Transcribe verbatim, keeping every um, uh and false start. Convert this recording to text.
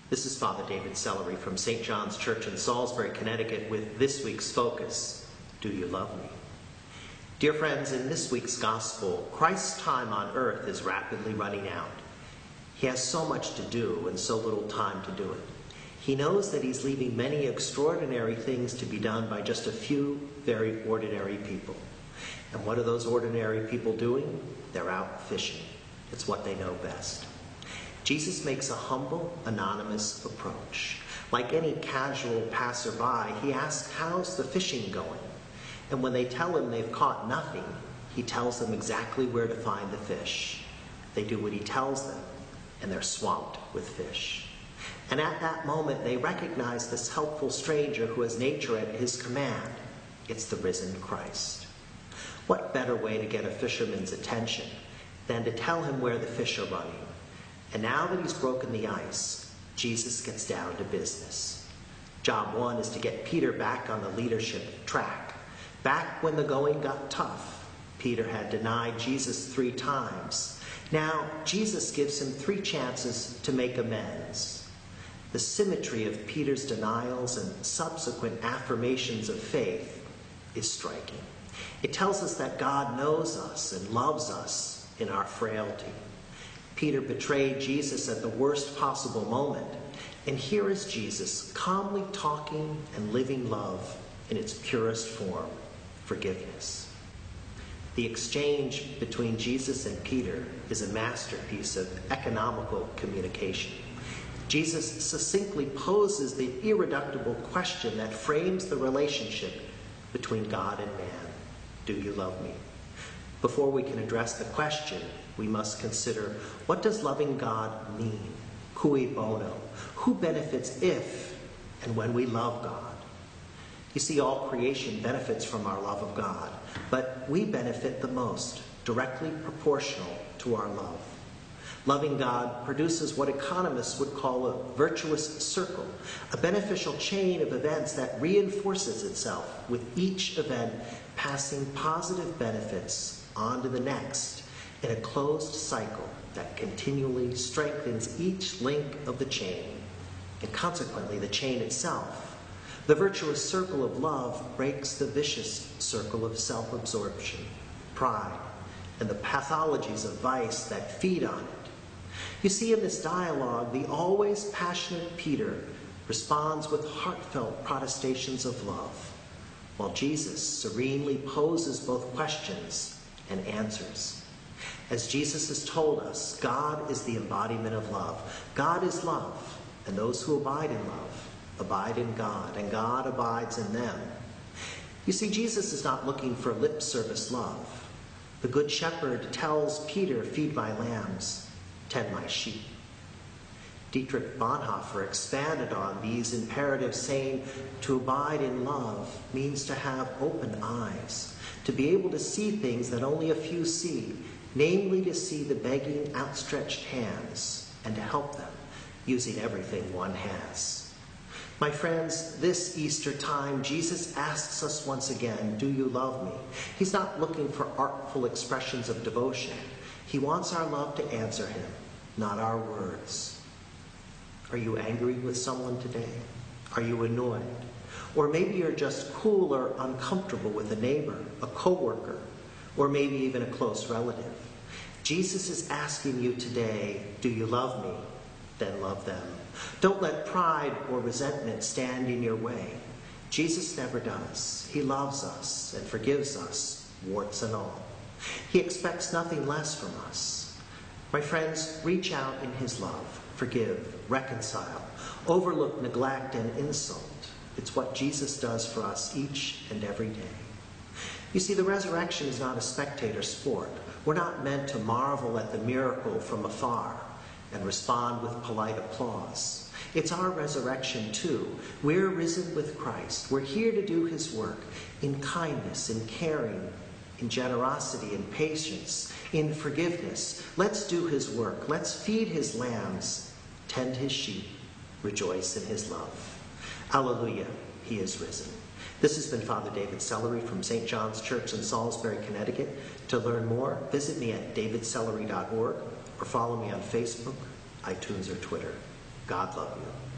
This is Father David Sellery from Saint John's Church in Salisbury, Connecticut, with this week's focus, Do You Love Me? Dear friends, in this week's Gospel, Christ's time on earth is rapidly running out. He has so much to do and so little time to do it. He knows that he's leaving many extraordinary things to be done by just a few very ordinary people. And what are those ordinary people doing? They're out fishing. It's what they know best. Jesus makes a humble, anonymous approach. Like any casual passerby, he asks, how's the fishing going? And when they tell him they've caught nothing, he tells them exactly where to find the fish. They do what he tells them, and they're swamped with fish. And at that moment, they recognize this helpful stranger who has nature at his command. It's the risen Christ. What better way to get a fisherman's attention than to tell him where the fish are running? And now that he's broken the ice, Jesus gets down to business. Job one is to get Peter back on the leadership track. Back when the going got tough, Peter had denied Jesus three times. Now, Jesus gives him three chances to make amends. The symmetry of Peter's denials and subsequent affirmations of faith is striking. It tells us that God knows us and loves us in our frailty. Peter betrayed Jesus at the worst possible moment, and here is Jesus calmly talking and living love in its purest form, forgiveness. The exchange between Jesus and Peter is a masterpiece of economical communication. Jesus succinctly poses the irreducible question that frames the relationship between God and man. Do you love me? Before we can address the question, we must consider, what does loving God mean? Cui bono? Who benefits if and when we love God? You see, all creation benefits from our love of God, but we benefit the most, directly proportional to our love. Loving God produces what economists would call a virtuous circle, a beneficial chain of events that reinforces itself, with each event passing positive benefits on to the next in a closed cycle that continually strengthens each link of the chain, and consequently the chain itself. The virtuous circle of love breaks the vicious circle of self-absorption, pride, and the pathologies of vice that feed on it. You see, in this dialogue, the always passionate Peter responds with heartfelt protestations of love, while Jesus serenely poses both questions and answers. As Jesus has told us, God is the embodiment of love. God is love, and those who abide in love abide in God, and God abides in them. You see, Jesus is not looking for lip service love. The Good Shepherd tells Peter, feed my lambs, tend my sheep. Dietrich Bonhoeffer expanded on these imperatives, saying, to abide in love means to have open eyes, to be able to see things that only a few see, namely to see the begging, outstretched hands, and to help them, using everything one has. My friends, this Easter time, Jesus asks us once again, do you love me? He's not looking for artful expressions of devotion. He wants our love to answer him, not our words. Are you angry with someone today? Are you annoyed? Or maybe you're just cool or uncomfortable with a neighbor, a coworker, or maybe even a close relative. Jesus is asking you today, do you love me? Then love them. Don't let pride or resentment stand in your way. Jesus never does. He loves us and forgives us, warts and all. He expects nothing less from us. My friends, reach out in his love. Forgive, reconcile, overlook neglect and insult. It's what Jesus does for us each and every day. You see, the resurrection is not a spectator sport. We're not meant to marvel at the miracle from afar and respond with polite applause. It's our resurrection too. We're risen with Christ. We're here to do his work in kindness, in caring, in generosity, in patience, in forgiveness. Let's do his work. Let's feed his lambs, tend his sheep, rejoice in his love. Alleluia, he is risen. This has been Father David Sellery from Saint John's Church in Salisbury, Connecticut. To learn more, visit me at david sellery dot org or follow me on Facebook, iTunes, or Twitter. God love you.